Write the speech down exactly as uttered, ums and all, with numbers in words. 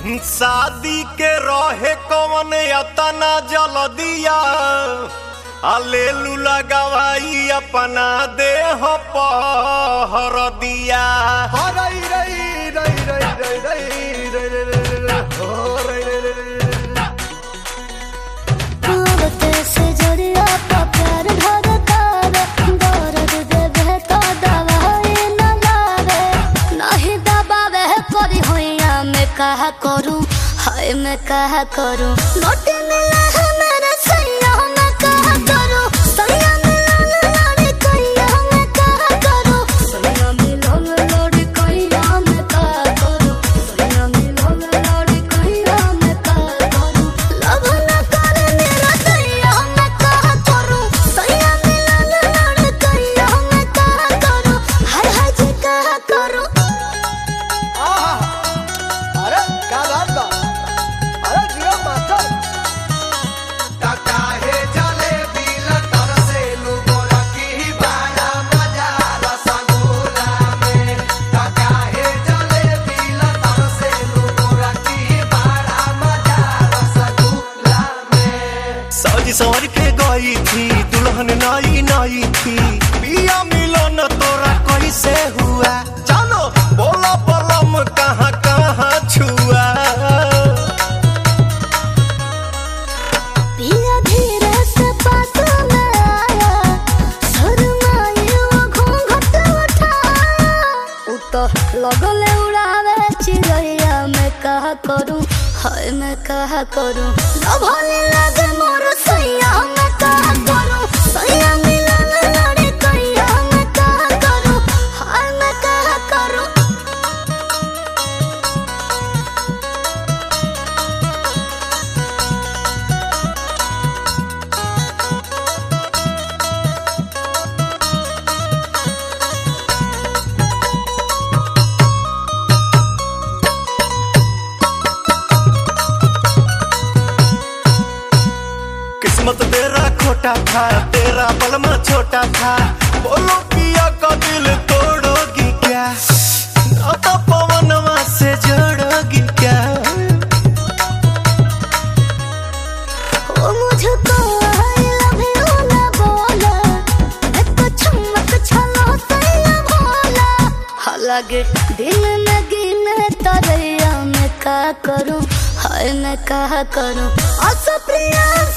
शादी के रहे कौन अतना जल्दिया अलेलू लगवाई अपना देह पर दिया। कहा करूं हाय मैं कहा करूं नोटे मिला है मेरे सैया मैं कहा करूं सैया मिला लड़ी कैया मैं कहा करूं सैया मिला लड़ी कैया मैं कहा करूं सैया मिला लड़ी कैया मैं कहा करूं लव न करे मेरा सैया मैं कहा करूं सैया मिला लड़ी कैया मैं कहा करूं हाय हाय जी कहा करूं। क्या बात बा? अरे जिया मास्टर टाटा है चले बिला तरसे लुगोरा की बाड़ा मजा रसगुल्ला में। टाटा है चले बिला तरसे लुगोरा की बाड़ा मजा रसगुल्ला में। सजी सवर के गई थी दुल्हन नई नई थी पिया मिलन तोरा कैसे हुआ चलो बोला बलम कहाँ कहाँ छुआ। पिया धीरे से पास में आया शर्माई वो घूंघट उठाया उतो लगले उड़ावे चिड़ैया मैं कहा करूं हाय मैं कहा करूं लभले लगे मोर सैया मैं कहा करूं सैया मिलन लड़ी कैया मैं कहा करूं हाय मैं कहा करूं। किस्मत तेरा खोटा था तेरा बलमा छोटा था बोलो पिया का दिल तोड़ोगी क्या नाता पवनवा से जोड़ोगी क्या। वो मुझको I love you ना बोला मैं तो चमक छलो सैया भोला हालांकि दिल में गिने तरैया मैं क्या करूं हाय मैं क्या करूं आसो प्रिया